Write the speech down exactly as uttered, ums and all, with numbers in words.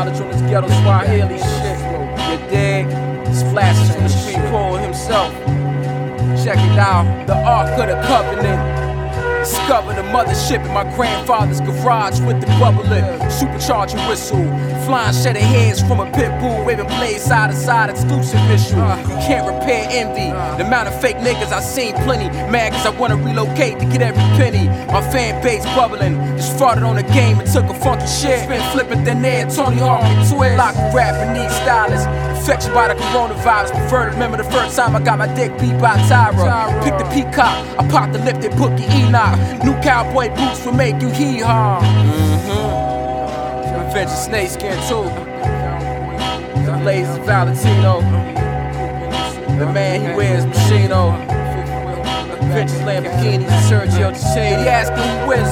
knowledge on this ghetto Swahili shit. You dig? Splashes from the street poet himself. Check it out, the Ark of the Covenant. Discover the mothership in my grandfather's garage with the bubbling supercharger whistle. Flying shed of heads from a pit bull, waving blades side to side, exclusive issue. You can't repair envy. The amount of fake niggas I seen plenty. Mad cause I wanna relocate to get every penny. My fan base bubbling. Just farted on the game and took a funky shit. Been flipping thin air, Tony Hawk and twist. Lock rap and need stylists. Infected by the coronavirus. Prefer to remember the first time I got my dick beat by Tyra. Pick the peacock, I popped the lifted bookie Enoch. New cowboy boots will make you hee-haw. Mm-hmm. Revenge of Snakeskin too. The lazy Valentino. The man he wears Machino. Vintage Lamborghinis, Sergio Tacchini. He asking who wins.